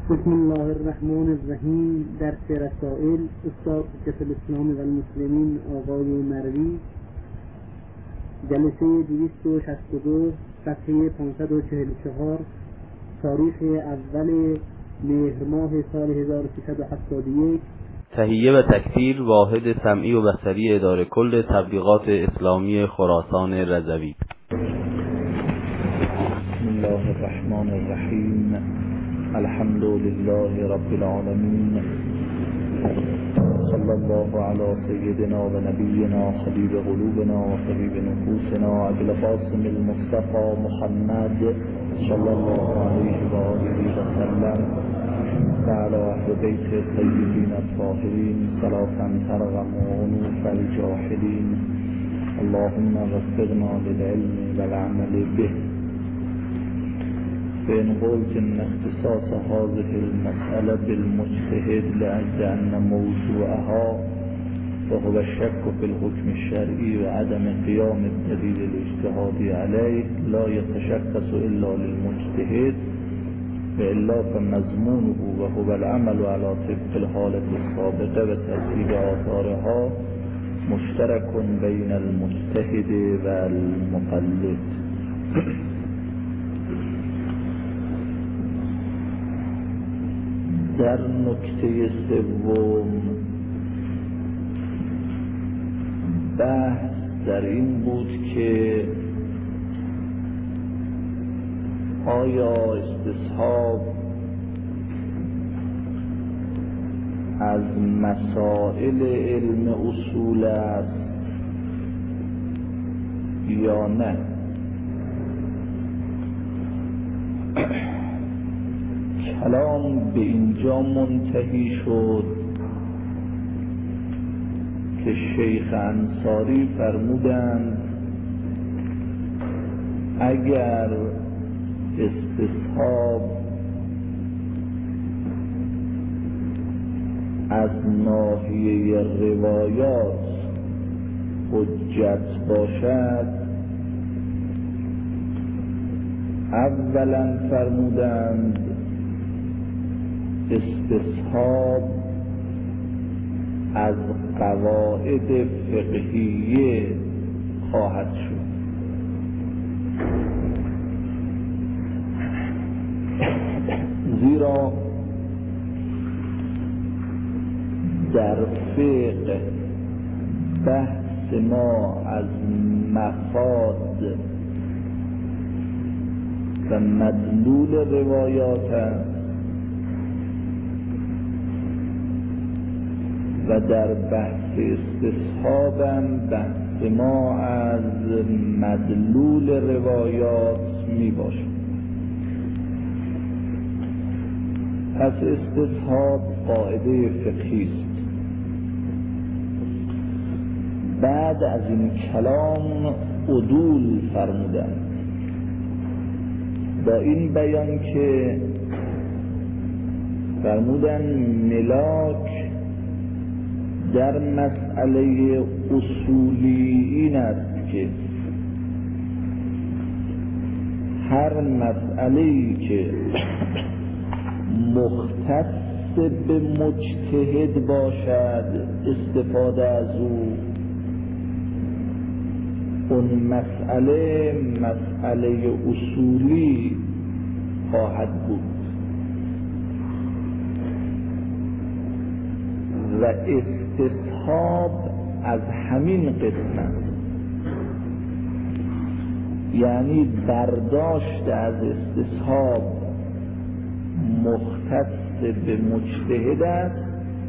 بسم الله الرحمن الرحیم. درس رسائل استاد حجت الاسلام و المسلمین آقای مروی، جلسه 262 صفحه 544، تاریخ اول مهر ماه سال 1371. تهیه و تکثیر واحد سمعی و بصری اداره کل تبلیغات اسلامی خراسان رضوی. بسم الله الرحمن الرحیم. الحمد لله رب العالمین. صلی الله علی سیدنا و نبینا خلیل قلوبنا و طبیب نفوسنا ابی القاسم المصطفى محمد صلی الله علیه و آله و سلم و علی اهل بیت الطیبین الطاهرین صلاة ترغم عنوف الجاهلین. اللهم وفقنا للعلم والعمل به. فإن قلت إن اختصاص هذه المسألة بالمجتهد لأجل أن موضوعها وهو الشك في الحكم الشرعي وعدم قيام الدليل الاجتهادي عليه لا يتشخص إلا للمجتهد، وإلا فمضمونه وهو العمل على طبق الحالة السابقة وترتيب آثارها مشترك بين المجتهد والمقلد. در نکته سوم بحث در این بود که آیا استصحاب از مسائل علم اصول است یا نه؟ کلام به اینجا منتهی شد که شیخ انصاری فرمودند اگر استصحاب از ناحیه روایات حجت باشد، اولا فرمودند استصحاب از قواعد فقهیه خواهد شد. زیرا در فقه بحث ما از مفاد و مدلول روایات است و در بحث استصحابم بحث ما از مدلول روایات می باشد. پس استصحاب قاعده فقهی است. بعد از این کلام عدول فرمودند با این بیان که فرمودند ملاک در مسئله اصولی این است که هر مسئله‌ای که مختص به مجتهد باشد استفاده از اون مسئله اصولی خواهد بود و استصحاب از همین قسم است. یعنی برداشت از استصحاب مختص به مجتهد است،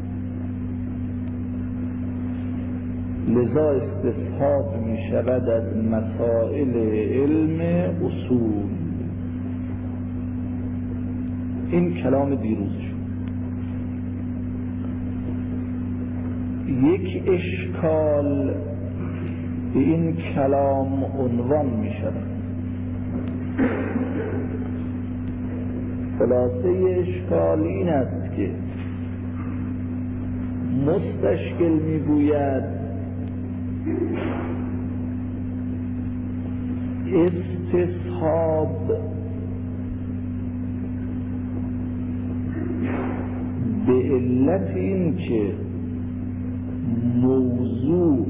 لذا استصحاب می شود از مسائل علم اصول. این کلام دیروز شد. یک اشکال به این کلام عنوان می شود. خلاصه اشکال این است که مستشکل می گوید استصحاب به علت این که موضوع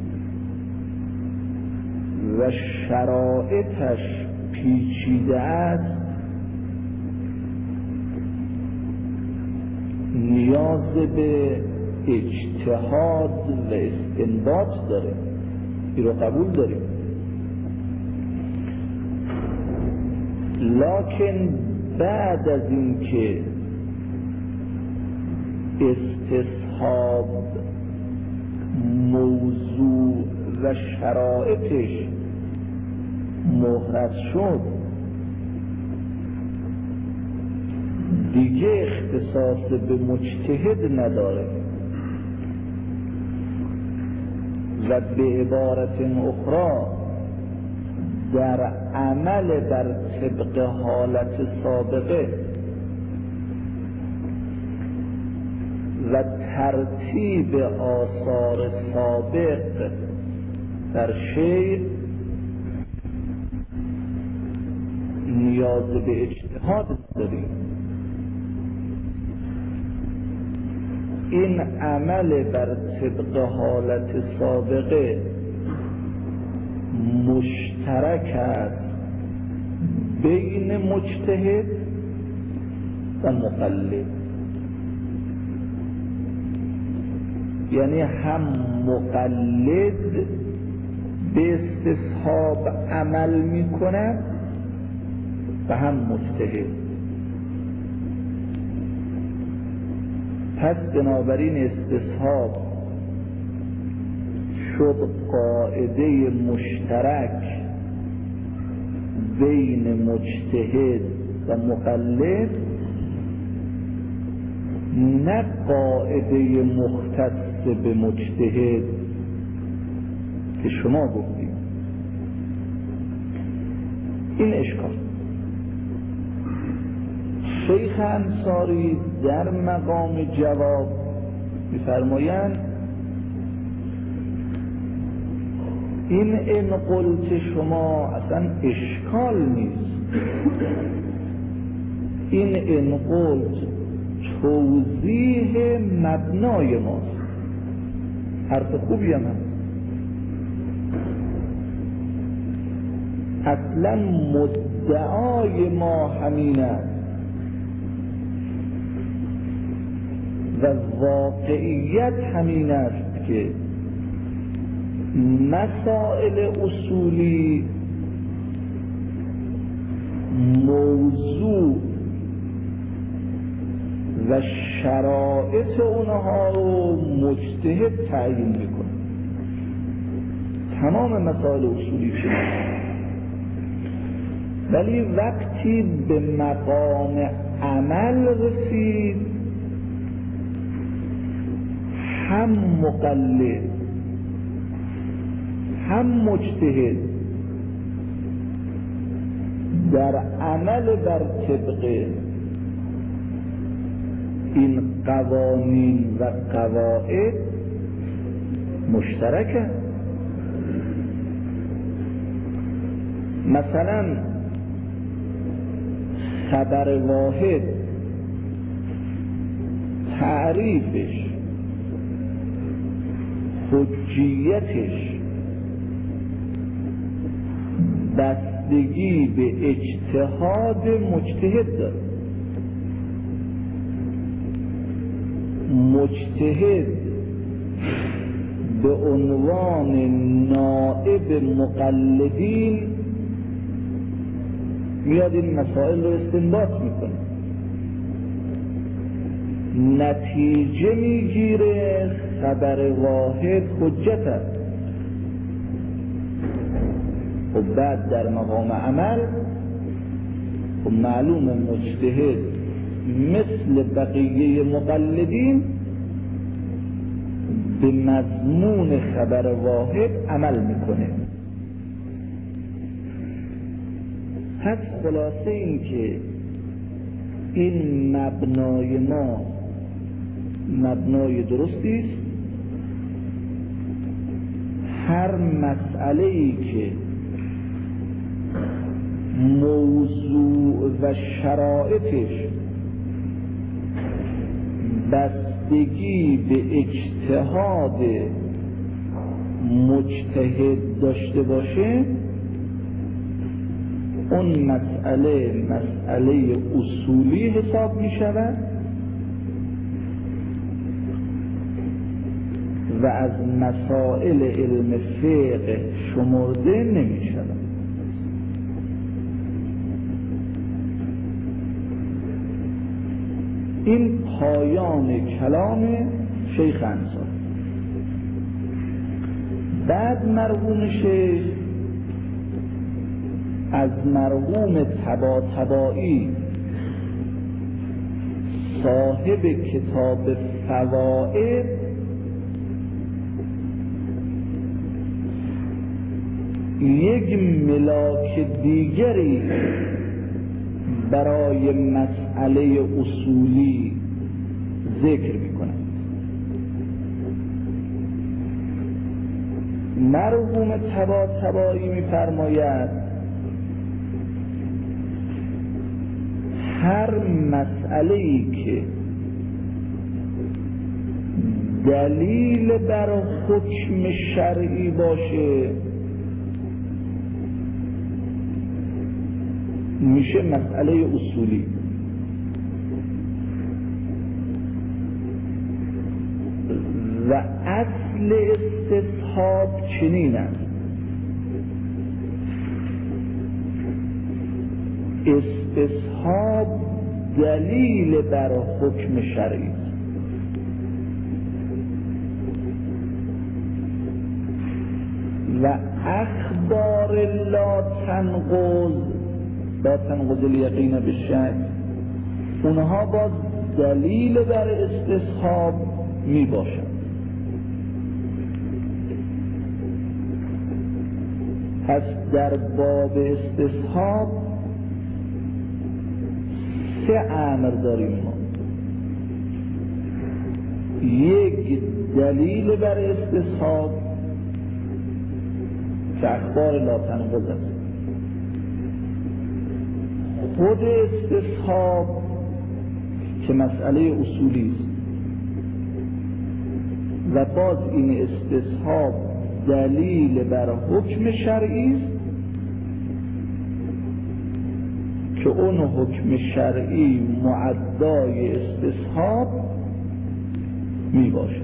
و شرایطش پیچیده است نیاز به اجتهاد و استنباط داره. این رو قبول داریم، لکن بعد از این که استصحاب موضوع و شرایطش محرز شد دیگه اختصاص به مجتهد نداره و به عبارت اخرى در عمل بر طبق حالت سابقه و ترتیب آثار سابق در شیء نیاز به اجتهاد داریم. این عمل بر طبق حالت سابقه مشترک است بین مجتهد و مقلد، یعنی هم مقلد به استصحاب عمل میکنه و هم مجتهد. پس بنابراین استصحاب شد قاعده مشترک بین مجتهد و مقلد، نه قاعده مختص به مجتهد که شما گفتید. این اشکال شیخ انصاری در مقام جواب می‌فرمایند این قلت شما اصلا اشکال نیست، این قلت توضیح مبنای ماست. حرف خوبی هم هست. اصلا مدعای ما همین است و واقعیت همین است که مسائل اصولی موضوع و شرایط اونها رو مجتهد تعیین میکنه. تمام مسائل اصولی شده، ولی وقتی به مقام عمل رسید هم مقلد هم مجتهد در عمل بر طبق این قوانین و قواعد مشترکه. مثلا خبر واحد تعریفش، حجیتش بستگی به اجتهاد مجتهد داره. مجتهد به عنوان نائب مقلدین میاد این مسائل رو استنباط میکنه، نتیجه میگیره خبر واحد حجت است. و بعد در مقام عمل و معلوم مجتهد مثل بقیه مقلدین به مضمون خبر واحد عمل میکنه. پس خلاصه این که این مبنای ما مبنای درستی است. هر مسئله‌ای که موضوع و شرایطش بستگی به اجتهاد مجتهد داشته باشه، اون مسئله اصولی حساب می شود و از مسائل علم فقه شمرده نمی شود. این پایان کلام شیخ انصاری. بعد مرحوم شیخ از مرحوم طباطبایی صاحب کتاب فوائد یک ملاک دیگری برای مسئله اصولی ذکر میکنه. مرحوم طباطبایی میفرماید هر مسئله‌ای که دلیل بر حکم شرعی باشه میشه مسئله اصولی. و اصل استصحاب چنین است: استصحاب دلیل بر حکم شرعی و اخبار لا تنقض الیقین بالشک، اونها با دلیل بر استصحاب می باشد. پس در باب استصحاب سه امر داریم ما: یک دلیل بر استصحاب که اخبار لا تنقض است، خود استصحاب که مسئله اصولی است و باز این استصحاب دلیل بر حکم شرعی است که اون حکم شرعی معدای استصحاب می باشد.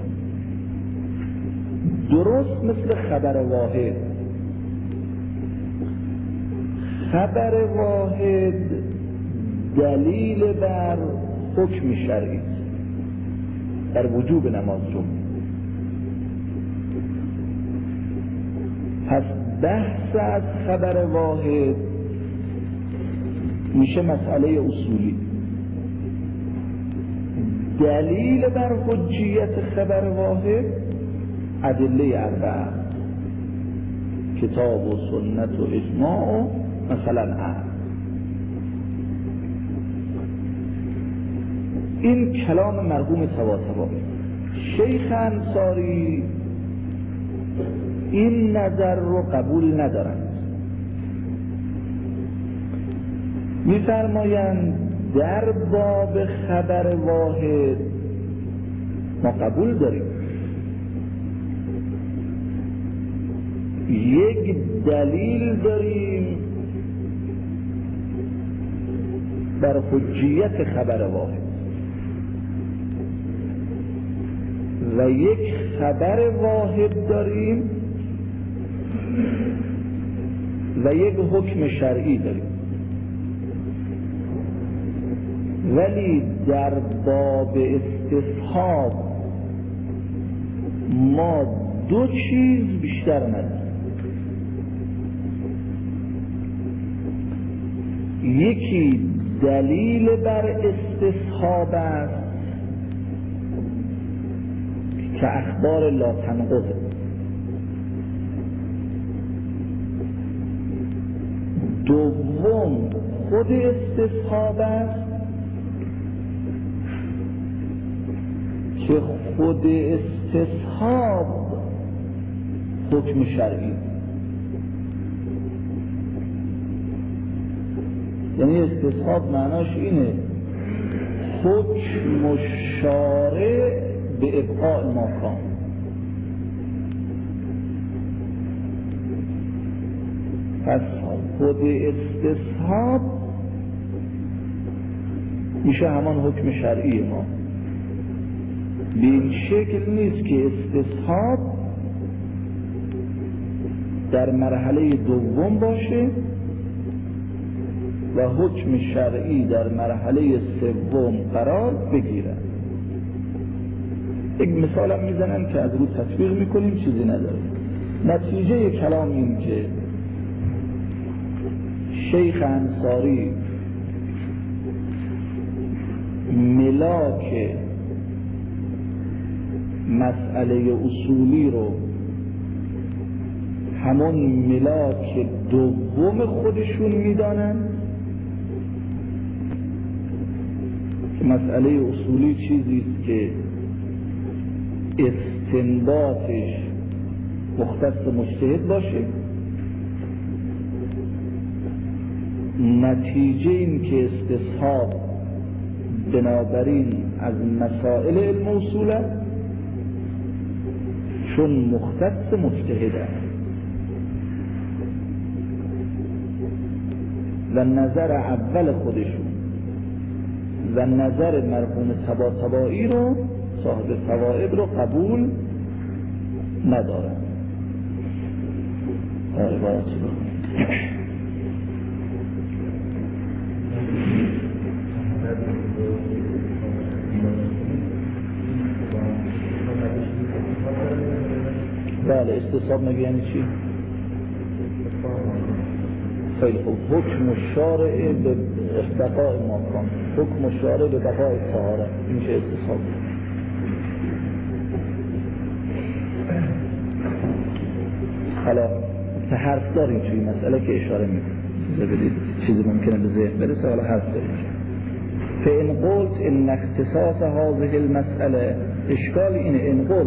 درست مثل خبر واحد. خبر واحد دلیل بر حکم شرعی است در وجوب نماز جمعه. پس بحث از خبر واحد میشه مسئله اصولی. دلیل بر حجیت خبر واحد ادله اربعه: کتاب و سنت و اجماع و مثلا عقل. این کلام مرحوم طباطبایی. شیخ انصاری این نظر رو قبول ندارند. می‌فرمایند در باب خبر واحد ما قبول داریم، یک دلیل داریم بر حجیت خبر واحد و یک خبر واحد داریم و یک حکم شرعی داریم. ولی در باب استصحاب ما دو چیز بیشتر نداریم: یکی دلیل بر استصحاب است که اخبار لا تنقض، دوم خود استصحاب است که خود استصحاب حکم شرعی. یعنی استصحاب معناش اینه حکم الشارع به ابقاء ما کان. پس خود استصحاب میشه همان حکم شرعی ما. به این شکل نیست که استصحاب در مرحله دوم باشه و حکم شرعی در مرحله سوم قرار بگیره. یک مثال هم میزنم که از رو تطبیق میکنیم، چیزی نداره. نتیجه کلام این که شیخ انصاری ملاک مسئله اصولی رو همون ملاک دوم خودشون میدانن که مسئله اصولی چیزیست که استنباطش مختص مجتهد باشه. نتیجه این که استصحاب بنابراین از مسائل علم اصول است، چون مختص مجتهد است و نظر اول خودشون و نظر مرحوم طباطبایی رو صاحب فوائد رو قبول ندارن. بله، استصحاب مگه یعنی چی؟ خیلی خوب. حکم الشارع به بقاء ما کان، حکم الشارع به بقاء طهارت، این چه استصحاب؟ حالا که حرف داریم توی مسئله که اشاره میکنم، ببینید چیزی ممکنه به ذهن برسه. حالا حرف داریم. فإن قلت ان اختصاص هذه المسأله، اشکال اینه.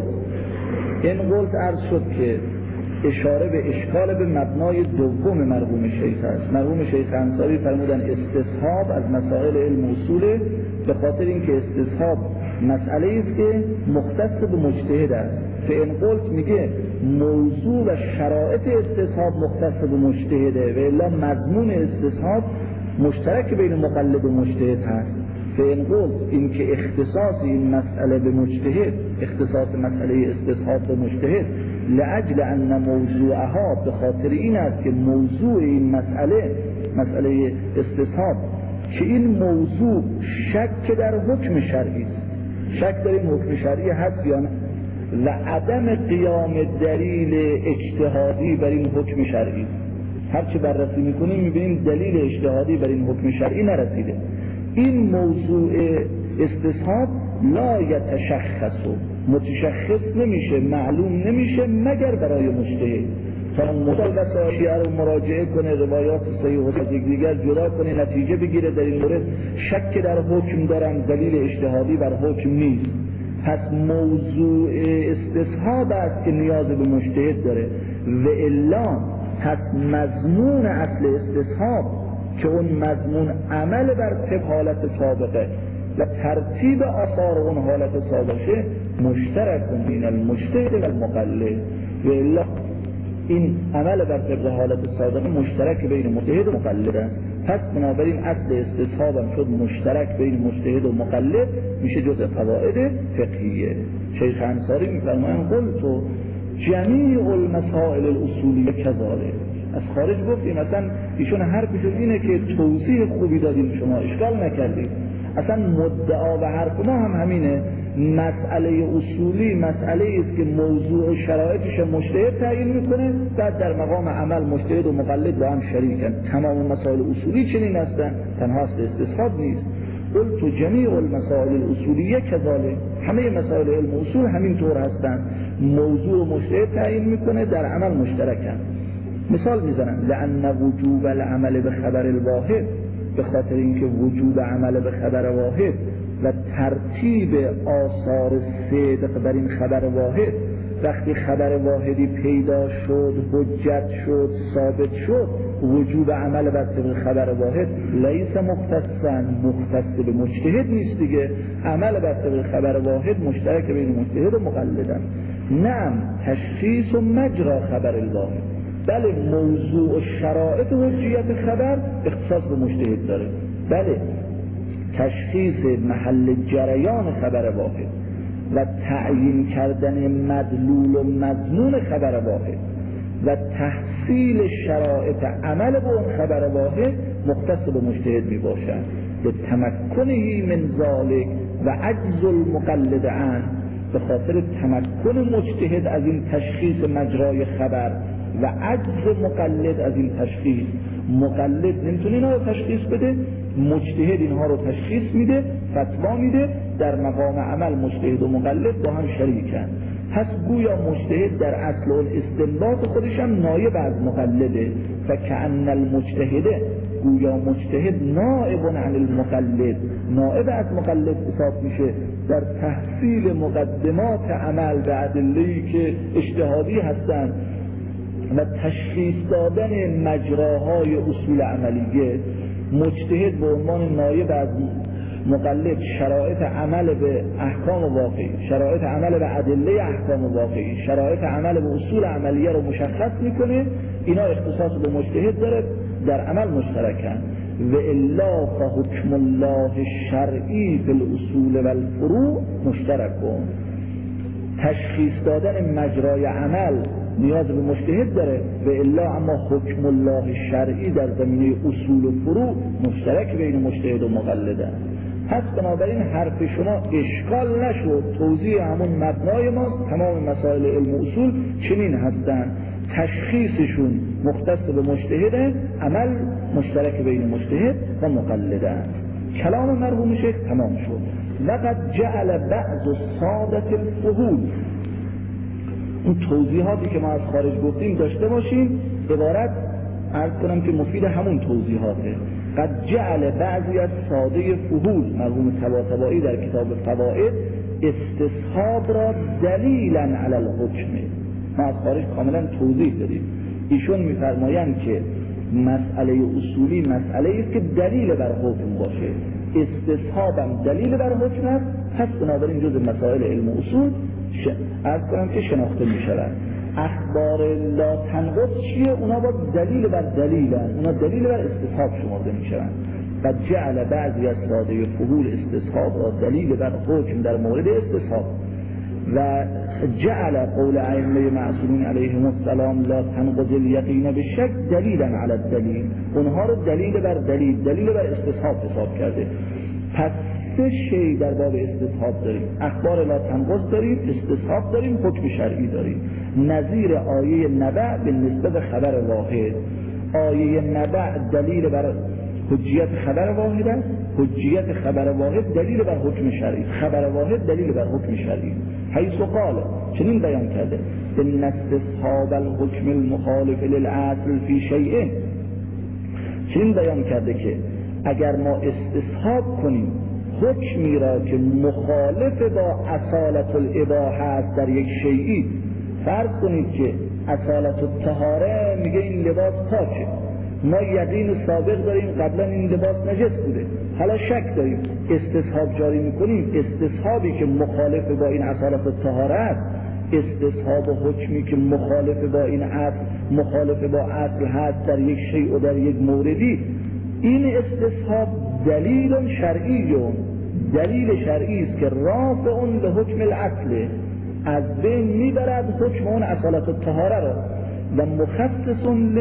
این قلت عرض شد که اشاره به اشکال به مبنای دوم مرحوم شیخ است. مرحوم شیخ انصاری فرمودن استصحاب از مسائل علم اصوله، به خاطر اینکه استصحاب مسئله است که مختص به مجتهد است. فإن قلت میگه موضوع و شرایط استصحاب مختص به مجتهده و الا مضمون استصحاب مشترک بین مقلد و مجتهد هست. فإن قلت این که اختصاص این مسئله به مجتهد، اختصاص مسئله استصحاب به مجتهد، لأجل ان موضوعها، به خاطر این است که موضوع این مسئله استصحاب، که این موضوع شک در حکم شرعی است، شک در این حکم شرعی هست یا نه، و عدم قیام دلیل اجتهادی بر این حکم شرعی. هرچی بررسی میکنیم میبینیم دلیل اجتهادی بر این حکم شرعی نرسیده. این موضوع استصحاب لا یتشخص، متشخص نمیشه، معلوم نمیشه مگر برای مجتهد. تا مطالبه شیعه رو مراجعه کنه، روایات صحیح و ضعیف دیگر جدا کنه، نتیجه بگیره در این مورد شک در حکم دارم، دلیل اجتهادی بر حکم نیست. پس موضوع استصحاب است که نیاز به مجتهد داره. و الا پس مضمون اصل استصحاب که اون مضمون عمل بر طبق حالت سابقه و ترتیب آثار اون حالت سابقه مشترک بین المجتهد و المقلد، و الا این عمل بر طبق حالت سابقه مشترک بین مجتهد و مقلد است. پس بنابراین اصل استصحاب هم شد مشترک بین مجتهد و مقلد، میشه جزء فواید فقهیه. شیخ انصاری میفرمایند قلت جمیع المسائل الاصولیه کذالک. از خارج گفتیم، مثلا ایشون حرفشون اینه که توضیح خوبی دادیم، شما اشکال نکردید. اصلا مدعا و حرف ما هم همینه. مسئله اصولی مسئله است که موضوع شرایطش مجتهد تعیین میکنه، بعد در مقام عمل مجتهد و مقلد با هم شریکن. تمام مسائل اصولی چنین هستن، تنها استصحاب نیست. قلت جمیع المسائل الاصولیه کذالک، همه مسائل علم اصول همین طور هستن، موضوع مجتهد تعیین میکنه، در عمل مشترکن. مثال میزنم لأن وجوب العمل به خبر الواحد، به خاطر اینکه وجوب عمل به خبر واحد و ترتیب آثار صدق بر این خبر واحد وقتی خبر واحدی پیدا شد، حجت شد، ثابت شد، وجوب عمل بر طبق خبر واحد لیس مختصا، مختص به مجتهد نیست دیگه. عمل بر طبق خبر واحد مشترک بین مجتهد و مقلدن. نعم تشخیص و مجرا خبر الواحد، بله موضوع و شرایط حجیت خبر اختصاص به مجتهد داره. بله تشخیص محل جریان خبر واحد و تعیین کردن مدلول و مضمون خبر واحد و تحصیل شرایط عمل به اون خبر واحد مختص به مجتهد می باشد. به تمکنه من ذالک و عجز المقلد عنه، به خاطر تمکن مجتهد از این تشخیص مجرای خبر و عجز مقلد از این تشخیص. مقلد نمیتونه اینا رو تشخیص بده، مجتهد اینها رو تشخیص میده، فتوا میده. در مقام عمل مجتهد و مقلد با هم شریکن. پس گویا مجتهد در اصل الاستنباط خودش هم نایب از مقلده. فکأن المجتهده، گویا مجتهد نائب عن المقلد، نائب از مقلد حساب میشه در تحصیل مقدمات عمل به ادله‌ای که اجتهادی هستند و تشخیص دادن مجراهای اصول عملیه. مجتهد به عنوان نایب از مقلد شرایط عمل به احکام واقعی، شرایط عمل به ادله احکام واقعی، شرایط عمل به اصول عملیه رو مشخص میکنه. اینا اختصاص به مجتهد داره، در عمل مشترکن. و الا فحکم الله الشرعی فی الاصول و الفروع مشترکون. تشخیص دادن مجرای عمل نیاز به مجتهد داره، و الا اما حکم الله الشرعی در زمینه اصول و فروع مشترک بین مجتهد و مقلده. پس بنابراین حرف شما اشکال نشد، توضیح همون مبنای ما. تمام مسائل علم و اصول چنین هستن، تشخیصشون مختص به مجتهد، عمل مشترک بین مجتهد و مقلده. کلام مرحوم شیخ تمام شد. لقد جعل بعض السادة الفحول، اون توضیحاتی که ما از خارج گفتیم داشته باشیم، عبارت عرض کنم که مفید همون توضیحاته. قد جعل بعضی از ساده فحول، مرحوم طباطبایی در کتاب فوائد، استصحاب را دلیلا علی الحکم، ما از خارج کاملا توضیح دادیم. ایشون میفرمایند که مسئله اصولی مسئله است که دلیل بر حکم باشه، استصحابم دلیل بر حکم است. پس بنابراین جز مسائل علم و اصول عرض کنم که شناخته می شود. اخبار لا تنقض چیه؟ اونا با دلیل بر دلیلن، اونا دلیل بر استصحاب شمرده می شوند. و جعل بعضی از ساده فحول استصحاب را دلیل بر حکم در مورد استصحاب، و جعل قول ائمه معصومین علیهم السلام لا تنقض الیقین بالشک دلیلا علی الدلیل، اونها رو دلیل بر دلیل، دلیل بر استصحاب حساب کرده. پس سه شی در باب استصحاب داریم، اخبار لا تنقض داریم، استصحاب داریم، حکم شرعی داریم. نظیر آیه نبع به نسبت خبر واحد. آیه نبع دلیل بر حجیت خبر واحد است، حجیت خبر واحد دلیل بر حکم شرعی، خبر واحد دلیل بر حکم شرعی. حیث قال، چنین بیان کرده، ان استصحاب الحکم المخالف للعقل فی شیء، چنین بیان کرده که اگر ما استصحاب کنیم حکمی را که مخالف با اصالت الاباحه است در یک شیئی، فرض کنید که اصالت الطهاره میگه این لباس پاکه، ما یقین سابق داریم قبلا این لباس نجس بوده، حالا شک داریم، استصحاب جاری میکنیم. استصحابی که مخالف با این اصالت الطهاره است، استصحاب حکمی که مخالف با این اصل، مخالف با اصل هست در یک شیء و در یک موردی، این استصحاب دلیل شرعیون، دلیل شرعی است که رافع به حکم الاصل، از بین میبرد حکم اون اصالت الطهاره را، و مخصص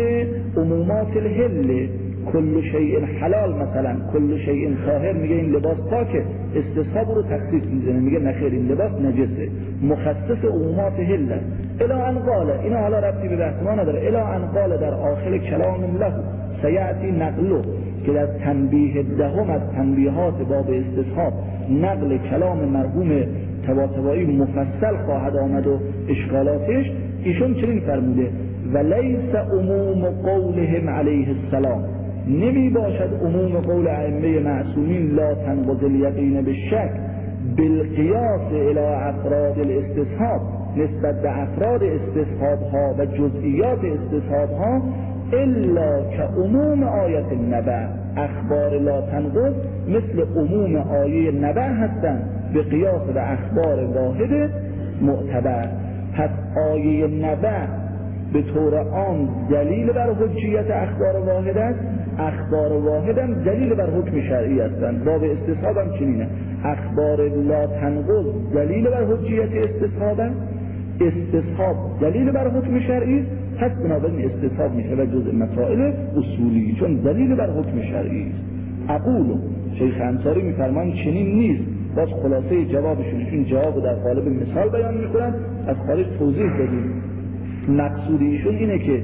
لعمومات الحل، کل شیء حلال مثلا کل شیء طاهر، میگه این لباس پاکه، استصحاب رو تخصیص میزنه، میگه نخیر این لباس نجسه، مخصص عمومات حل. الی ان قال، اینا حالا ربطی به بحث ما نداره، الی ان قال در آخر کلام له سیأتی نقله، که در تنبیه دهم از تنبیهات باب استصحاب نقل کلام مرحوم طباطبایی مفصل خواهد آمد و اشکالاتش. ایشون چنین فرموده و لیس عموم قولهم علیه السلام، نمی باشد عموم قول ائمه معصومین لا تنقض الیقین بالشک بالقیاس الی افراد الاستصحاب، نسبت به افراد استصحاب ها و جزئیات استصحاب ها الا که عموم آیت نبع، اخبار لا تنقض مثل عموم آیه نبع هستند به قیاس و اخبار واحد معتبر. پس آیه نبع به طور عام دلیل بر حجیت اخبار واحد است، اخبار واحد هم دلیل بر حکم شرعی هستند. باب استصحاب هم چنینه، اخبار لا تنقض دلیل بر حجیت استصحاب است، استصحاب دلیل بر حکم شرعی، پس بنابراین استصحاب میشه و جزء مسائل اصولی چون دلیل بر حکم شرعی است. اقول شیخ انصاری میفرمایند چنین نیست. باز خلاصه جوابشون، این جواب در قالب مثال بیان میکنن، از خارج توضیح دادیم. مقصود ایشون اینه که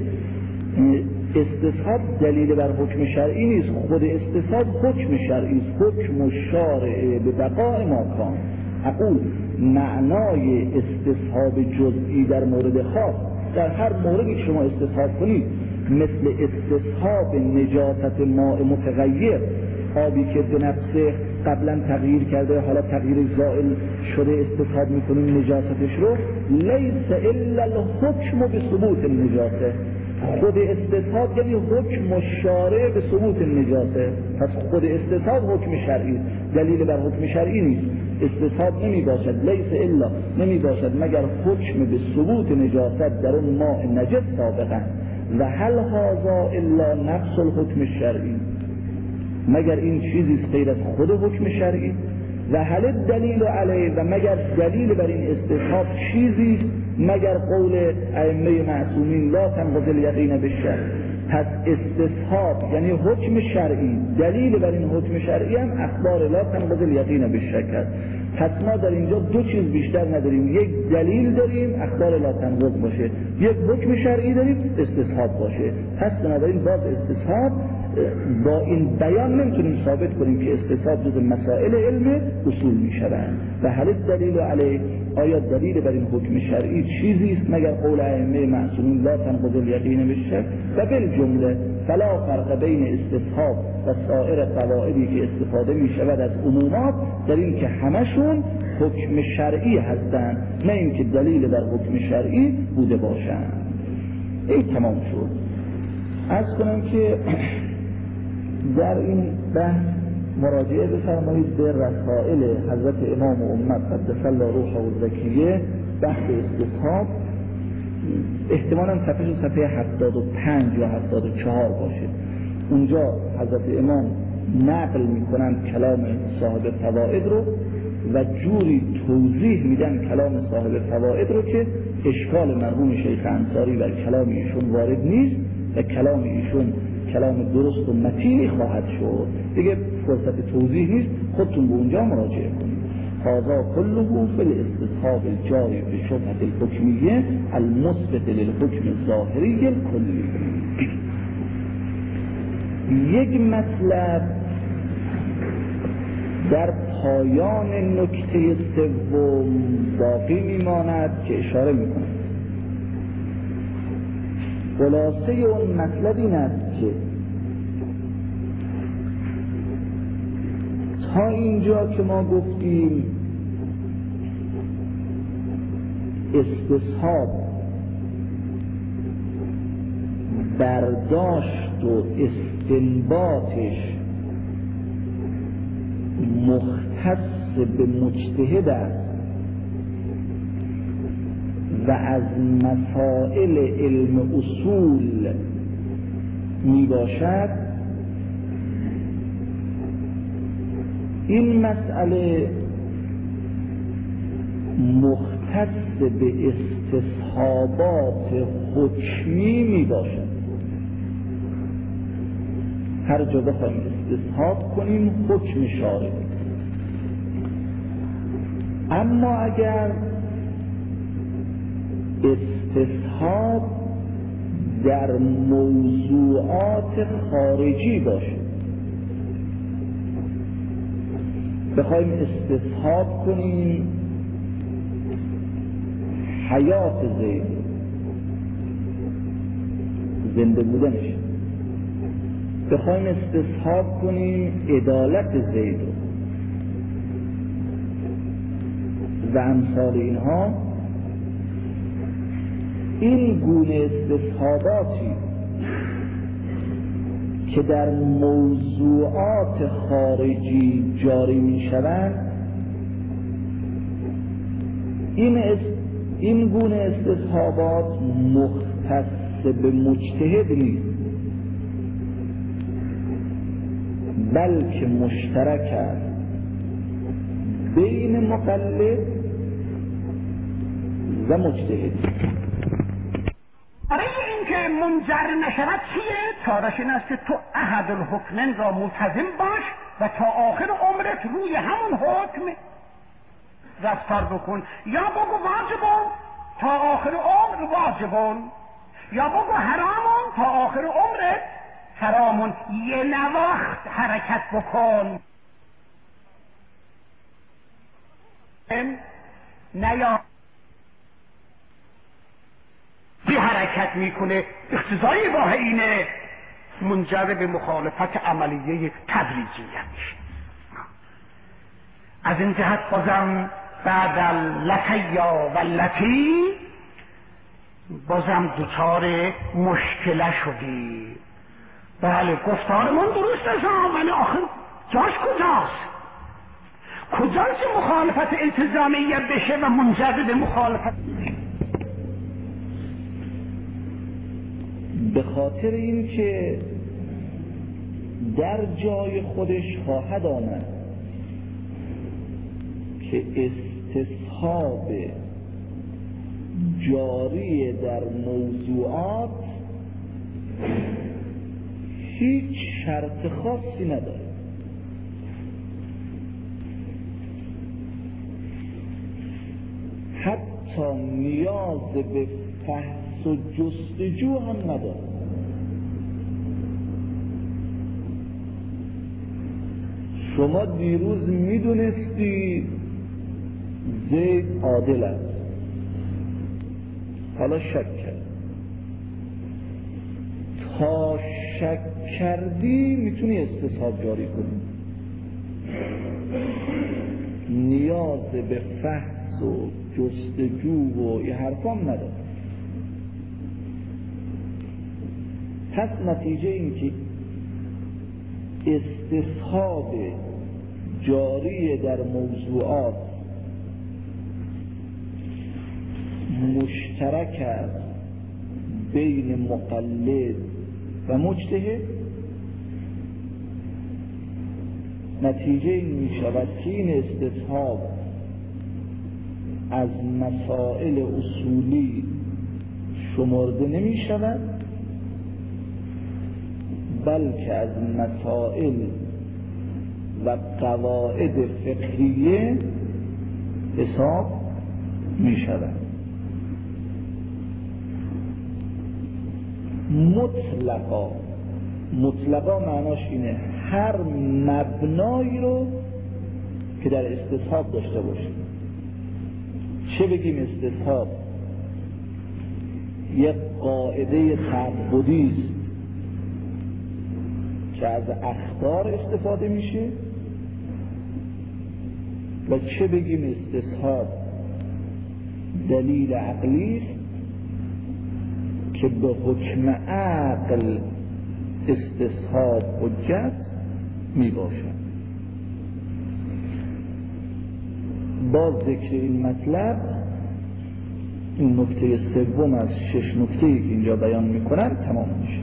استصحاب دلیل بر حکم شرعی نیست، خود استصحاب حکم شرعی است، حکم شارع به بقاء ما کان. اقول معنای استصحاب جزئی در مورد خاص، در هر موردی که شما استصحاب کنید، مثل استصحاب نجاست ماء متغیر، آبی که به نفسه قبلا تغییر کرده حالا تغییر زائل شده استصحاب میکنیم نجاستش رو، لیس الا الحکم به ثبوت النجاسه. خود استصحاب یعنی حکم شارع به ثبوت النجاسه، پس خود استصحاب حکم شرعی دلیل بر حکم شرعی نیست. استصحاب نمی باشد، لیس الا نمی باشد مگر حکم به ثبوت نجاست در اون ماء نجس سابقا، و هل هذا الا نفس الحکم الشرعی، مگر این چیزی غیر از خود حکم شرعی، و هل دلیل علیه، و مگر دلیل بر این استصحاب چیزی مگر قول ائمه معصومین لا تنقض الیقین بالشک. پس استصحاب یعنی حکم شرعی، دلیل بر این حکم شرعی هم اخبار لا تنقض الیقین بالشک است. پس ما در اینجا دو چیز بیشتر نداریم، یک دلیل داریم اخبار لا تنقض باشه، یک حکم شرعی داریم استصحاب باشه. پس بنابراین باز استصحاب با این بیان نمیتونیم ثابت کنیم که استصحاب جز مسائل علم اصول میشوند. و هل دلیل علیه، آیا دلیل بر این حکم شرعی چیزی است مگر قول ائمه معصومین لا تنقض الیقین بالشک. و بالجمله فلا فرق بین استصحاب و سایر قواعدی که استفاده می شود از عمومات در این که همشون حکم شرعی هستند، نه اینکه دلیل بر حکم شرعی بوده باشند. این تمام شد. عرض کنم که در این بحث مراجعه بفرمایید به رسائل حضرت امام امت قدس الله روحه الزکیه بحث استصحاب، احتمالاً صفحه 75 یا 74 باشه. اونجا حضرت امام نقل میکنن کلام صاحب فوائد رو و جوری توضیح میدن کلام صاحب فوائد رو که اشکال مرحوم شیخ انصاری در کلام ایشون وارد نیست و کلام ایشون کلام درست و متینی خواهد شد. دیگه فرصت توضیح نیست، خودتون به اونجا مراجعه کنید. هذا كله في الاستصحاب الجاري في شبهة الحكمية المثبت للحكم الظاهري الكلي. یک مطلب در پایان نکته سوم باقی میماند که اشاره میکنه. خلاصه اون مطلب این است که تا اینجا که ما گفتیم استصحاب برداشت و استنباطش مختص به مجتهد است و از مسائل علم اصول می باشد، این مسئله مختص به استصحابات حکمی می باشد. هر جا بخوایم استصحاب کنیم حکم شارع. اما اگر استصحاب در موضوعات خارجی باشه، بخوایم استصحاب کنیم حیات زید، زنده بودنش، بخوایم استصحاب کنیم عدالت زید و امثال اینها، این گونه استصحاباتی که در موضوعات خارجی جاری می شوند، این گونه استصحابات مختص به مجتهد نیست، بلکه مشترک است بین مقلد و مجتهد. برای اینکه منجر نشود چیه؟ چارش این است که تو احد الحکمین را ملتزم باش و تا آخر عمرت روی همون حکم رفتار بکن، یا بگو واجبون تا آخر عمر واجبون، یا بگو حرامون تا آخر عمرت حرامون، یه نواخت حرکت بکن. نه یا بی حرکت میکنه، اقتضای واقع اینه منجر به مخالفت عملیه تدریجیت میشه. از این جهت بازم بعد اللتیا و اللتی بازم دوچار مشکله شدی. بله گفتارمون درست است، ولی آخر جاش کجاست؟ کجاست مخالفت التزامیه بشه و منجر به مخالفت؟ به خاطر این که در جای خودش خواهد آمد که استصحاب جاری در موضوعات هیچ شرط خاصی نداره. حتی نیاز به فحص و جستجو هم نداره. شما دیروز میدونستی زید عادل است، حالا شک کرد. تا شک کردی میتونی استصحاب جاری کنی. نیاز به فحص و جستجو و این حرفام نداره. پس نتیجه این که استصحاب جاری در موضوعات مشترک است بین مقلد و مجتهد، نتیجه این می شود که این استصحاب از مسائل اصولی شمرده نمی شود، بلکه از مسائل و قواعد فقهیه حساب می شود. مطلقا معناش اینه هر مبنایی رو که در استصحاب داشته باشیم. چه بگیم استصحاب یک قاعده تعبدی است که از اخبار استفاده میشه، و چه بگیم استصحاب دلیل عقلی است که به حکم عقل استصحاب حجت می باشد. با ذکر این مطلب، این نکته سوم از 6 نکته‌ای که اینجا بیان میکنم تمام میشه.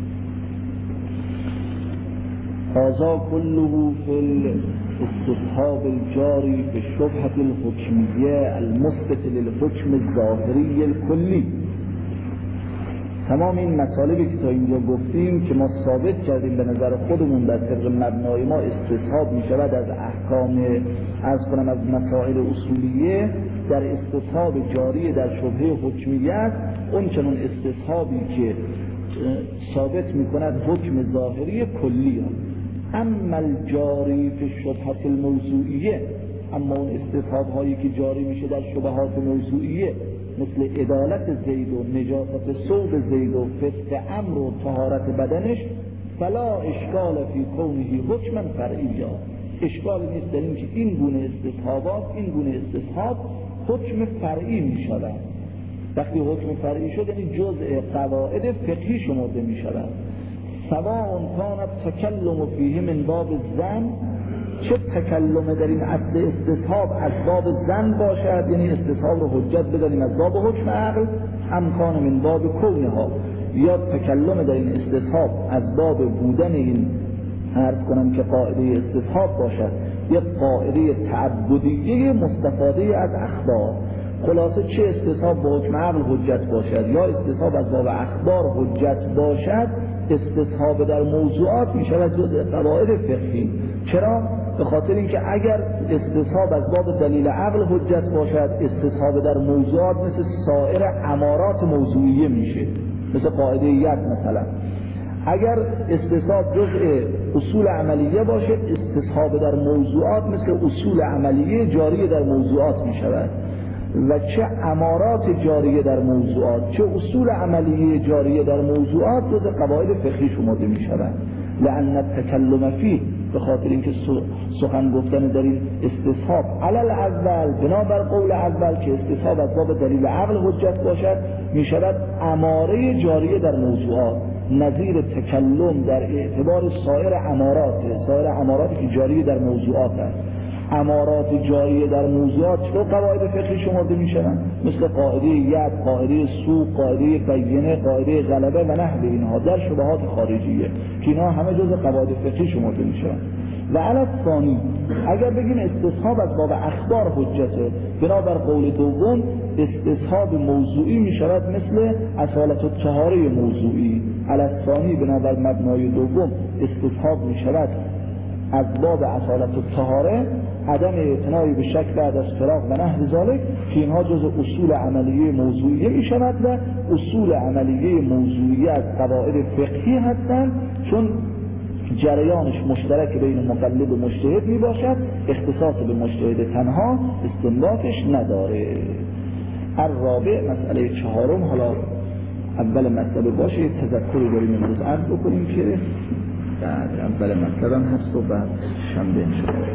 هذا كله في الاستصحاب الجاری به شبهة الحکمیه المثبت للحکم الظاهری الکلی. تمام این مطالبی که تا اینجا گفتیم که ما ثابت کردیم به نظر خودمون در طبق مبنای ما استصحاب می شود از احکام از مسائل اصولیه در استصحاب جاری در شبهه حکمیت، اون چنون استصحابی که ثابت می کند حکم ظاهری کلی هم. اما الجاری فی شبهه الموضوعیه، اما اون استصحاب هایی که جاری میشه در شبهات موضوعیه مثل عدالت زید و نجاست ثوب زید و فسق امر و طهارت بدنش، فلا اشکال فی کونه حکما فرعیا، اشکال نیست در این که این گونه استصحابات، این گونه استصحاب حکم فرعی می شود. وقتی حکم فرعی شد یعنی جزء قواعد فقهی شمرده می شود. سواء کانت تکلم فیه من باب الظن، چه تکلم در این اصل استصحاب از باب ظن باشد، یعنی استصحاب رو حجت بدانیم از باب حکم عقل، امکان من باب کونها، یا تکلم در این استصحاب از باب بودن این عرض کنم که قاعده استصحاب باشد، یک قاعده تعبدیه مستفاده از اخبار. خلاصه چه استصحاب با حکم عقل حجت باشد یا استصحاب از باب اخبار حجت باشد، استصحاب در موضوعات می شود جزء قواعد فقهی. چرا؟ به خاطر اینکه اگر استصحاب از باب دلیل عقل حجت باشد، استصحاب در موضوعات مثل سایر امارات موضوعیه میشه، مثل قاعده ید مثلا. اگر استصحاب جزء اصول عملیه باشه، استصحاب در موضوعات مثل اصول عملیه جاری در موضوعات می شود. و چه امارات جاریه در موضوعات، چه اصول عملیه جاریه در موضوعات جزء قواعد فقهی شمرده می شود. لأن التکلم فيه، به خاطر اینکه سخن گفتن در این استصحاب علل اول، بنابر قول اول که استصحاب از باب دلیل عقل حجت باشد، می شود اماره جاریه در موضوعات، نظیر تکلم در اعتبار سایر اماراتی که جاریه در موضوعات است. امارات جاریه در موضوعات چطور قواعد فقهی شمرده می شوند؟ مثل قاعده ید، قاعده سوق، قاعده بینه، قاعده غلبه و نحو اینها در شبهات خارجیه که اینها همه جزء قواعد فقهی شمرده می شوند. و علی الثانی، اگر بگیم استصحاب از باب اخبار حجته، بنابر قول دوم استصحاب موضوعی می شود مثل اصالت الطهاره موضوعی. علی الثانی، بنابر مبنای دوم استصحاب می شود از باب اصالت الطهاره، عدم اعتنای به شک بعد از فراغ و نحو ذالک، که اینها جزء اصول عملیه موضوعیه می شود و اصول عملیه موضوعیه از قواعد فقهی هستند، چون جریانش مشترک بین مقلد و مجتهد می باشد، اختصاص به مجتهد تنها استنباطش نداره. الرابع، مسئله چهارم، حالا اول مسئله باشه یه تذکری داریم امروز عرض بکنیم که بعد اول مسئله هم هست و بعد شنبه انشاءالله.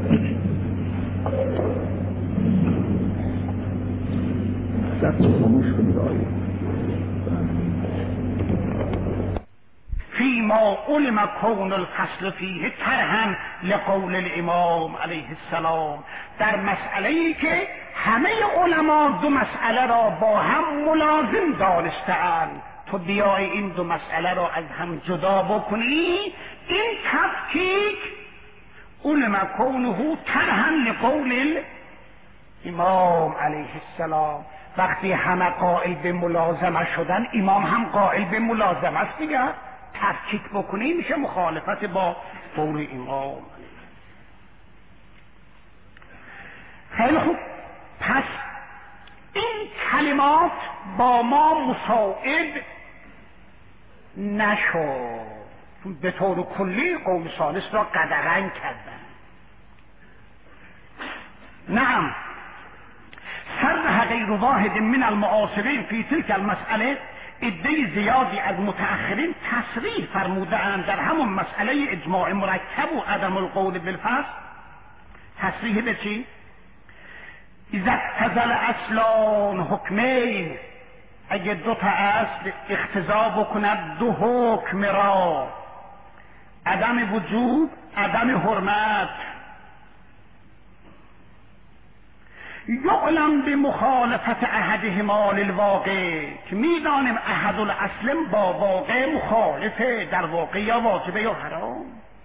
سبت خاموش کنید آیه. فيما علم كون الفصل فيه كرها لقول الامام علیه السلام، در مسئله‌ای که همه علما دو مسئله را با هم ملازم دانسته‌اند، تو بیای این دو مسئله را از هم جدا بکنی، این تفکیک علم کونه کرها لقول الامام علیه السلام. وقتی همه قائل به ملازمه شدن، امام هم قائل به ملازمه است دیگه، تفکیک بکنی میشه مخالفت با قول امام. خیلی خوب، پس این کلمات با ما مساعد نشد، به طور کلی قوم ثالث را قدغن کردن. نعم، صرح غیر واحد من المعاصرین فی تلک المسئله، عده زیادی از متأخرین تصریح فرمودند در همون مسئله اجماع مرکب و عدم القول بالفصل. تصریح به چی؟ اذا اقتضى اصلان حکمین، اگه دو تا اصل اقتضا بکند دو حکم را، عدم وجوب، عدم حرمت، یعلم به مخالفت احدهما للواقع، که میدانیم احد الاصل با واقع مخالفه، در واقع یا واجبه یا حرام.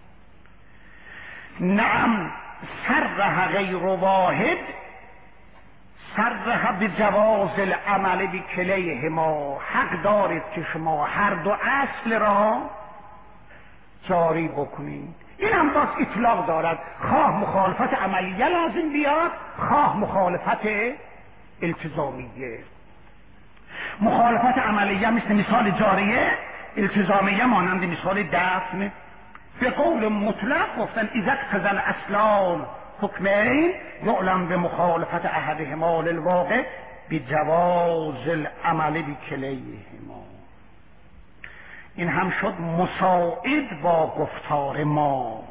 نعم، صرح غیر واحد، صرح بجواز العمل بکلیهما، حق دارید که شما هر دو اصل را جاری بکنید. این هم باز اطلاق دارد، خواه مخالفت عملیه لازم بیاد، خواه مخالفت التزامیه. مخالفت عملیه مثل مثال جاریه، التزامیه مانند مثال دفن. به قول مطلق گفتن اذا اقتضى الاصلان حکمین یعلم به مخالفت احدهما للواقع بجواز العمل بکلیهما. این هم شد مساعد با گفتار ما.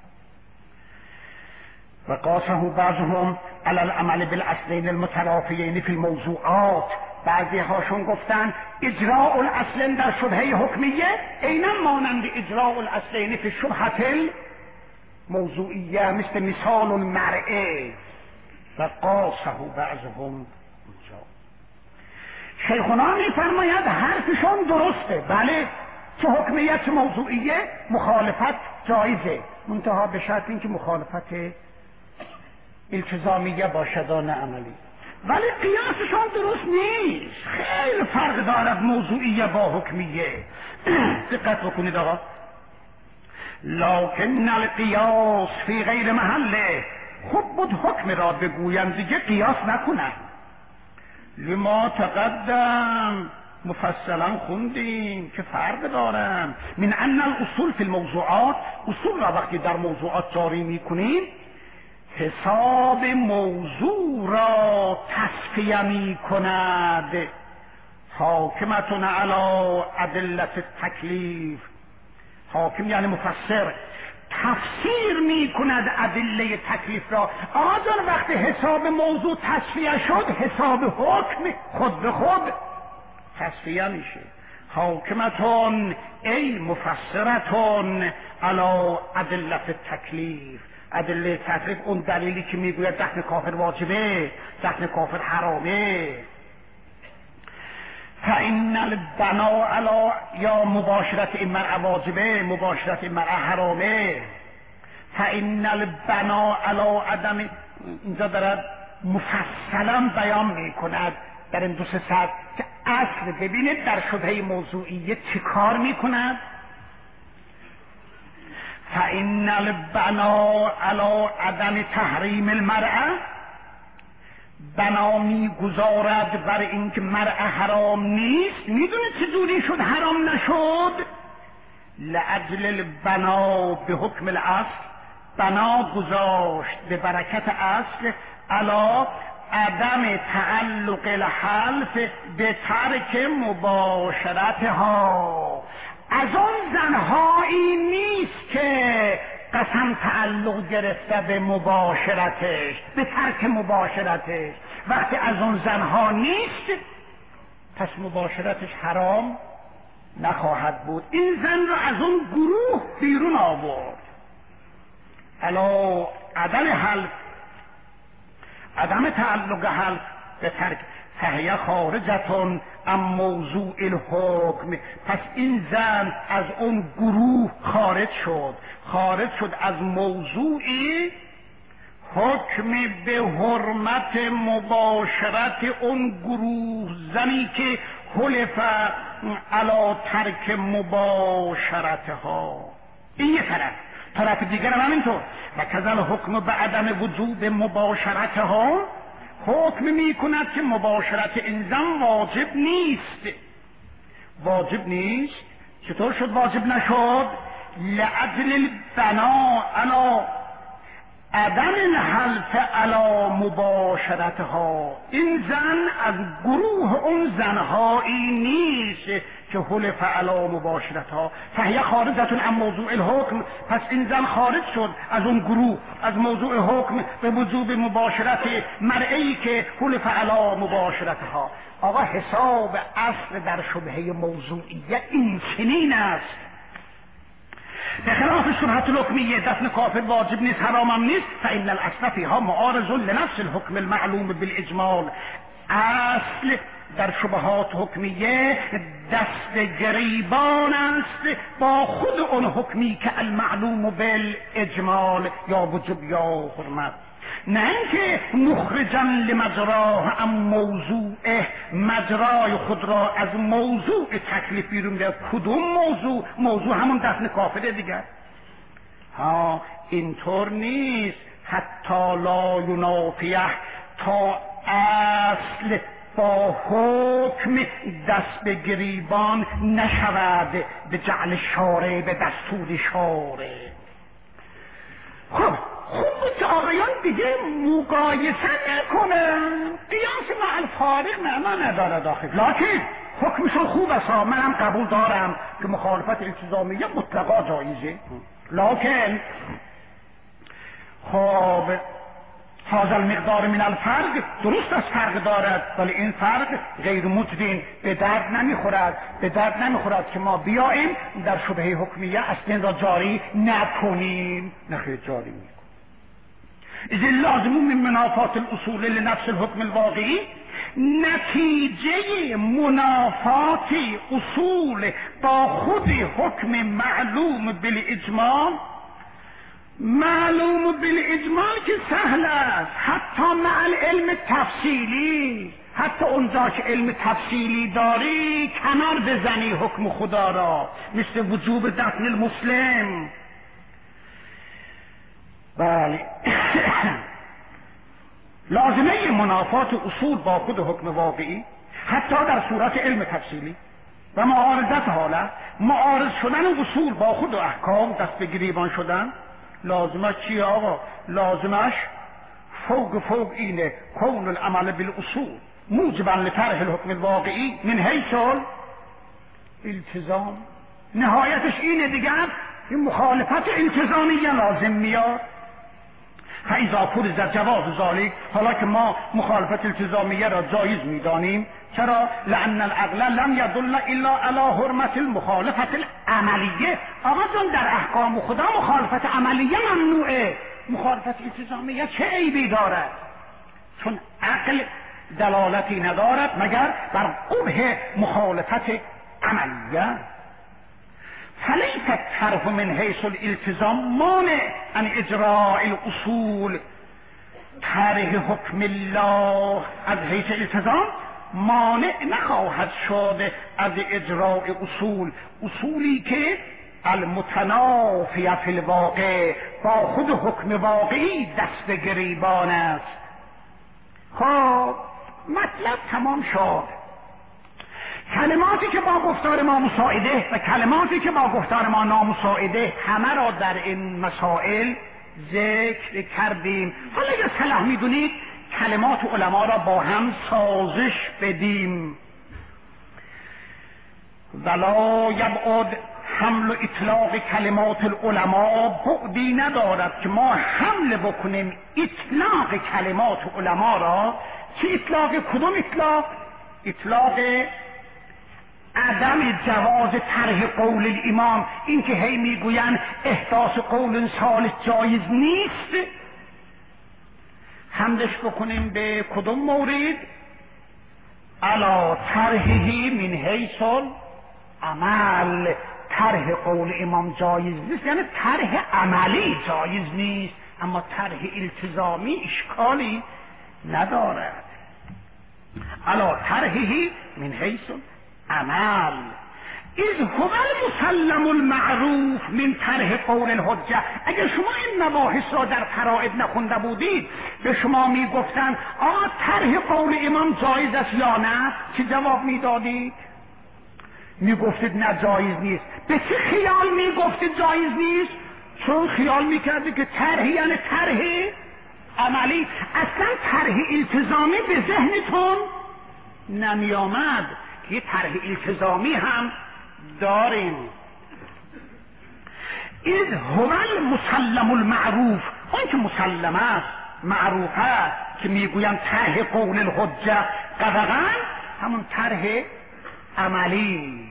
و قاسه بعضهم علی العمل بالاصلین المترافیین فی الموضوعات، بعضی هاشون گفتن اجراء الاصل در شبهه حکمیه عینا مانند اجراء الاصلین فی شبهه موضوعیه، مثل مثال المرعه و قاسه بعضهم. شیخونا میفرماید حرفشون درسته، بله چه حکمیت چه موضوعیه مخالفت جایزه، منتها به شرط اینکه مخالفت التزامیه باشد و نه عملی. ولی قیاسشون درست نیست، خیلی فرق دارد موضوعیه با حکمیه. دقت بکنید آقا. لکن القیاس فی غیر محله، خب بود حکم را بگویم دیگه قیاس نکنم. لما تقدم مفصلا خوندیم که فرق دارم من ان الاصول فی الموضوعات، اصول را وقتی در موضوعات جاری میکنیم حساب موضوع را تصفیه میکند. حاکمتون علی ادلت التکلیف، حاکم یعنی مفسر، تفسیر می کند ادله تکلیف را. آجان وقتی حساب موضوع تصفیه شد حساب حکم خود به خود تصفیه میشه. حاکمتون ای مفسرتون علی ادله تکلیف، ادله تکلیف اون دلیلی که میگوید دفن کافر واجبه، دفن کافر حرامه. فإن البنا علی یا مباشرت این مرء واجبه، مباشرت این مرء حرامه. فإن البنا علی عدم، اینجا دارد مفصلا بیان میکند در این دو سه سطر که اصل ببینید در شبهه موضوعیه چه کار میکند. فإن البنا علی عدم تحریم المرأة، بنا میگذارد بر اینکه مرأة حرام نیست. میدونید چجوری شد حرام نشد؟ لأجل البنا به حکم الاصل، بنا گذاشت به برکت اصل علی عدم تعلق الحلف به ترک مباشرتها. از اون زنهایی نیست که قسم تعلق گرفته به مباشرتش، به ترک مباشرتش. وقتی از اون زنها نیست پس مباشرتش حرام نخواهد بود. این زن را از اون گروه بیرون آورد. علا عدم حلف، عدم تعلق حلف به ترک، فهی خارجتون ام موضوع الحکم. پس این زن از اون گروه خارج شد از موضوعی حکم به حرمت مباشرت اون گروه، زنی که حلف علی ترک مباشرتها. این یه طرف دیگر هم همینطور. و کذل حکم به عدم وجوب مباشرتها، حکم می کند که مباشرت این زن واجب نیست. چطور شد واجب نشد؟ لأجل البنا علی عدم الحلف علی مباشرتها. این زن از گروه اون زنهایی نیست که حلف علی مباشرتها. فهی خارجتون عن موضوع الحکم. پس این زن خارج شد از اون گروه، از موضوع حکم به وجوب مباشرت مرئی که حلف علی مباشرتها. آقا حساب اصل در شبهه موضوعیه این چنین است. به خلاف شبهه الحکمیه دفن کافر واجب نیست، حرامم نیست. فإن الاصل فیها معارض لنفس الحکم المعلوم بالاجمال. اصل در شبهات حکمیه دست گریبان است با خود اون حکمی که المعلوم بالاجمال یا وجوب یا حرمت، نه اینکه مخرجا لمجراه ام موضوعه، مجرای خود را از موضوع تکلیف بیرون بیاد. کدوم موضوع همون دفن کافره دیگر. اینطور نیست. حتی لا ینافیه، تا اصل با حکم دست به گریبان نشود به جعل شارع، به دستور شارع. خب خوب آقایان دیگه مقایسه نکنن، قیاس مع الفارق معنا نداره داخل. لکن حکمشون خوب است، منم قبول دارم که مخالفت التزامیه مطلقا جایزه. لکن خب هذا المقدار من الفرق درست از فرق دارد، ولی این فرق غیر متدین به درد نمیخورد که ما بیاییم در شبهه حکمیه اصلا را جاری نکنیم. نخیر، جاری میکنیم. اذ لازم من منافات الاصول لنفس الحکم الواقعی، نتیجه منافات اصول با خود حکم معلوم بالاجمال که سهل است، حتی مع العلم تفصیلی، حتی اونجا که علم تفصیلی داری کنار بزنی حکم خدا را، مثل وجوب دفن المسلم. بله لازمه منافات اصول با خود حکم واقعی حتی در صورت علم تفصیلی و معارضت حالت، معارض شدن اصول با خود و احکام، دست به گریبان شدن، لازمش چیه آقا؟ لازمش فوق اینه کون العمل بالاصول موجبا لطرح الحکم الواقعی من حیث الالتزام. نهایتش اینه دیگر، این مخالفت التزامیه لازم میاد. فاذا فرض جواز ذلك، حالا که ما مخالفت التزامیه را جایز میدانیم، چرا؟ لان العقل لم يدل الا على حرمت المخالفت العملیه. آقا جان در احکام خدا مخالفت عملیه ممنوعه، مخالفت التزامیه چه عیبی دارد؟ چون عقل دلالتی ندارد مگر بر قبح مخالفت عملیه. فليس الطرح من حيث الالتزام مانع عن اجراء الاصول. طرح حکم الله از حیث التزام مانع نخواهد شد از اجراء اصولی که المتنافیه فی الواقع با خود حکم واقعی دست گریبان است. خب مطلب تمام شد. کلماتی که با گفتار ما مساعده و کلماتی که با گفتار ما نامساعده همه را در این مسائل ذکر کردیم. حالا اگر صلاح میدونید کلمات علما را با هم سازش بدیم. ولا یبعد حمل و اطلاق کلمات العلماء، بعدی ندارد که ما حمل بکنیم اطلاق کلمات علما را. چه اطلاق؟ کدوم اطلاق؟ اطلاق عدم جواز طرح قول الامام، این که هی میگوین احداث قول ثالث جایز نیست، حملش بکنیم به کدوم مورد؟ علی طرحه من حیث العمل. طرح قول امام جایز نیست یعنی طرح عملی جایز نیست، اما طرح التزامی اشکالی ندارد. علی طرحه من حیث عمل اذ هو المسلم المعروف من طرح قول الحجه. اگر شما این مباحث را در فرائض نخونده بودید به شما میگفتن آقا طرح قول امام جایز است یا نه، چه جواب میدادید؟ میگفتید نه جایز نیست. به چه خیال میگفتید جایز نیست؟ چون خیال میکردید که طرح یعنی طرح عملی. اصلا طرح التزامی به ذهنتون نمیامد. یه طرح التزامی هم داریم. اذ هو المسلم المعروف، اون که مسلم است معروف است که میگویم طرح قول الحجه قدغن همون طرح عملی.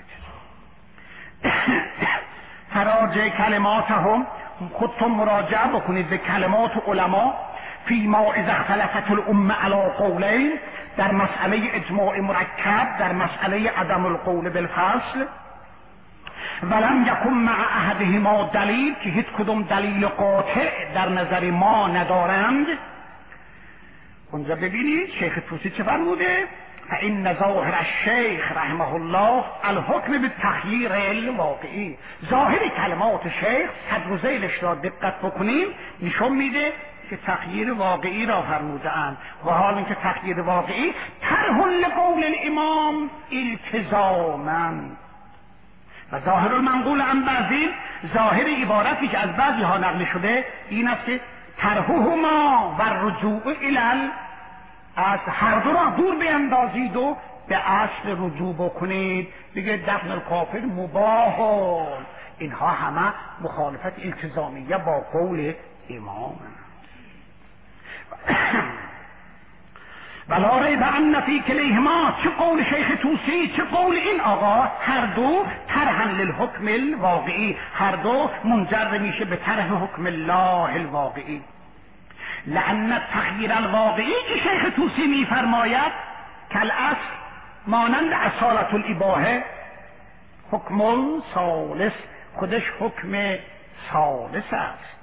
تراجع کلماتهم، خودتون مراجعه بکنید به کلمات علما فیما اذا اختلفت الامه علی قولین، در مسئله اجماع مرکب، در مسئله عدم القول بالفصل. ولم یکن مع احدهما دلیل، که هیچ کدوم دلیل قاطع در نظر ما ندارند. اونجا ببینید شیخ توسی چه فرموده؟ فإن ظاهر الشیخ رحمه الله الحکم بالتخییر الواقعی. ظاهر کلمات شیخ صدرذیلش را دقت بکنیم نشون میده که تغییر واقعی را فرموده اند و حال اینکه تغییر واقعی طرح لقول الامام التزاما. و ظاهر المنقول عن بعضی، ظاهر عبارتی که از بعضی ها نقل شده این است که طرحهما و رجوع الی از هر دو را دور بیندازید و به اصل رجوع بکنید. دیگه دفن الکافر مباح. اینها همه مخالفت التزامیه با قول امام. ولا ریب ان فی کلیهما، چه قول شیخ طوسی چه قول این آقا، هر دو طرحا للحکم الواقعی، هر دو منجر میشه به طرح حکم الله الواقعی. لأن التخییر الواقعی که شیخ طوسی میفرماید کالاصل مانند اصالت الاباحه حکم ثالث، خودش حکم ثالث است.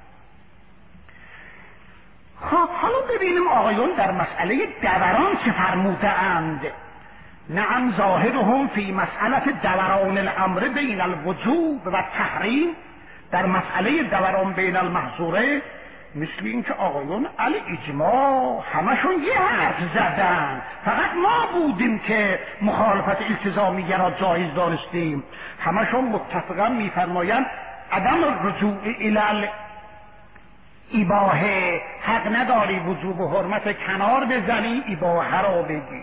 خب حالا ببینیم آقایون در مسئله دوران چه فرموده اند. نعم ظاهرهم فی مسئله دوران الامر بین الوجوب و تحریم، در مسئله دوران بین المحظوره مثل این که آقایون الاجماع همشون یه حرف زدن، فقط ما بودیم که مخالفت التزامیه را جایز دانستیم. همشون متفقا میفرمایند عدم الرجوع الی اباحه، حق نداری وجوب و حرمت کنار بزنی، اباحه را بگی.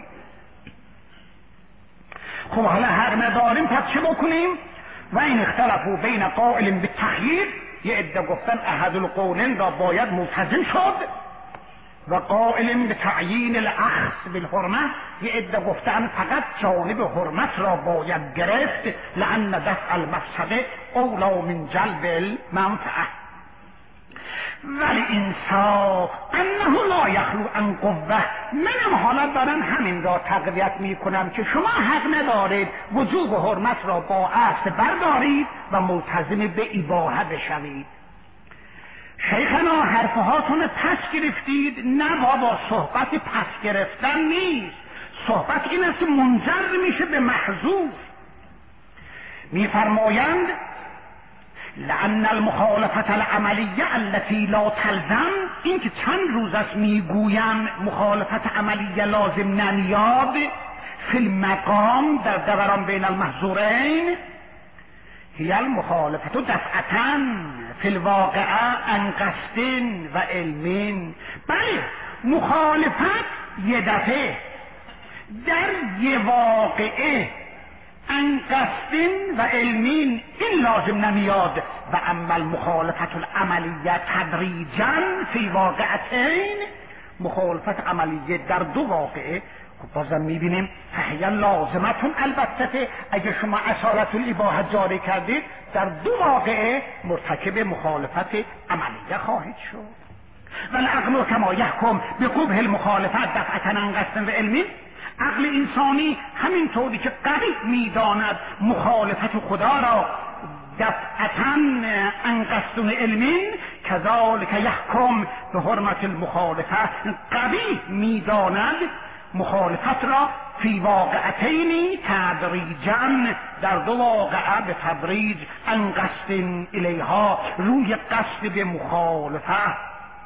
خب حالا حق نداریم پس چه بکنیم؟ و این اختلفوا بین قائل بالتخییر، یه عده گفتن احد القولین را باید ملتزم شد، و قائل بتعیین الاخذ بالحرمه، یه عده گفتن فقط جانب حرمت را باید گرفت، لان دفع المفسده اولی من جلب المنفعه. ولی انصاف انه لا یخلو عن قوه، منم حالا دارم همین را تقویت میکنم که شما حق ندارید وجوب و حرمت را با اصل بردارید و ملتزم به اباحه بشوید. شیخنا حرفهاتون پس گرفتید؟ نه بابا، صحبت پس گرفتن نیست، صحبت این است منجر میشه به محذوف. میفرمایند لأن المخالفت العملیه التي لا تلزم، این که چند روز است میگویم مخالفت عملیه لازم نمیاد، فی المقام در دوران بین المحظورین، هی المخالفت دفعتا فی الواقعه عن قصد و علم. بله مخالفت یه دفعه در یه واقعه عن قصد و علمین این لازم نمیاد، و اما المخالفت العملیه تدریجا فی واقعتین، مخالفت عملیه در دو واقعه. خب بازم میبینیم فهی لازمتون، البته اگه شما اصالت الاباحه جاری کردید در دو واقعه مرتکب مخالفت عملیه خواهید شد. والعقل کما یحکم بقبح المخالفت دفعتا عن قصد و علمین، عقل انسانی همینطوری که قبیح میداند مخالفت خدا را دفعتا عن قصد علمین، کذالک یحکم به حرمت المخالفه، قبیح میداند مخالفت را فی واقعتین تدریجا، در دو واقعه به تدریج، عن قصد الیها، روی قصد به مخالفت.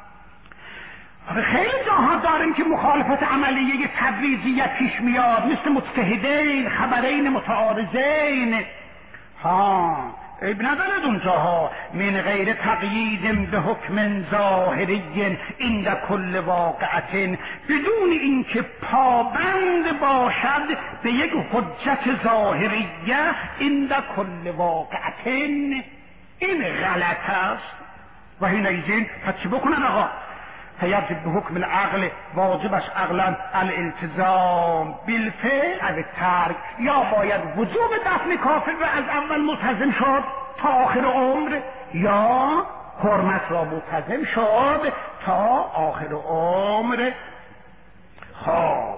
خیلی جاها داریم که مخالفت عملیه تدریجیت پیش میاد، مثل مجتهدین، خبرین متعارضین. عیب ندارد اونجاها، من غیر تقیید به حکم ظاهری عند کل واقعت، بدون اینکه پابند باشد به یک حجت ظاهریه عند کل واقعت. این غلط است. و حینئذ پس چه بکنن آقا؟ فیجب به حکم العقل، واجبش عقلا الالتزام بالفعل او الترک، یا باید وجوب دفن کافر و از اول ملتزم شد تا آخر عمر، یا حرمت را ملتزم شد تا آخر عمر. خب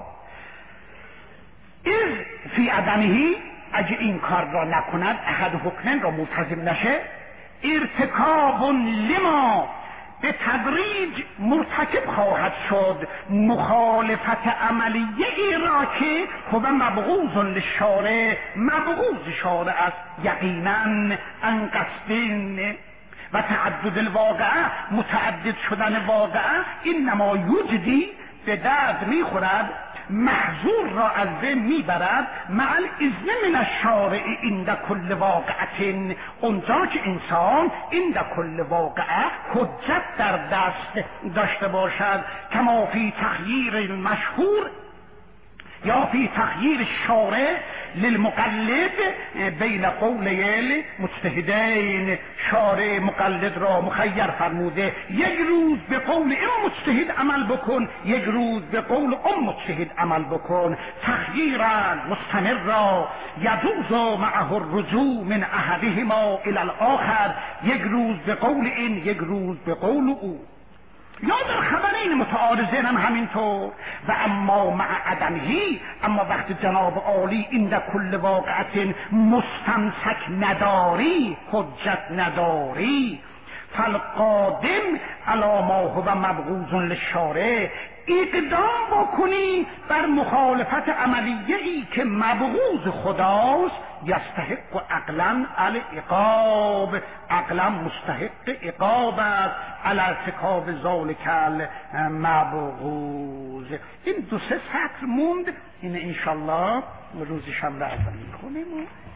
از فی عدمهی، اگه این کار را نکند، احد حکمن را ملتزم نشه، ارتکاب لما به تدریج مرتکب خواهد شد مخالفت عملیه ای را که خود مبغوض للشارع، مبغوض شارع است یقینا، عن قصدین و تعدد الواقعه، متعدد شدن واقعه، اینما یوجدی به درد میخورد، محظور را از بین میبرد، مع الاذن من الشارع عند کل واقعه، اونجا که انسان عند کل واقعه حجت در دست داشته باشد، کما فی تخییر المشهور، یا فی تخییر شارع للمقلد بین قولی مجتهدین، شارع مقلد را مخیر فرموده یک روز به قول این مجتهد عمل بکن، یک روز به قول اون مجتهد عمل بکن، تخییرا مستمرا یجوز معه الرجوع من احدهما الی الاخر، یک روز به قول این یک روز به قول او. یا در خبرین متعارضین هم همینطور. و اما مع عدمهی، اما وقت جناب عالی این در کل واقعت مستمسک نداری، حجت نداری، فالقادم علی ما هو مبغوض للشارع، اقدام بکنی بر مخالفت عملیه ای که مبغوض خداست، یستحق عقلا العقاب، عقلا مستحق عقاب است علی ارتکاب ذلک المبغوض. این 2-3 سطر موند، این انشالله روز شنبه اول میخونیم.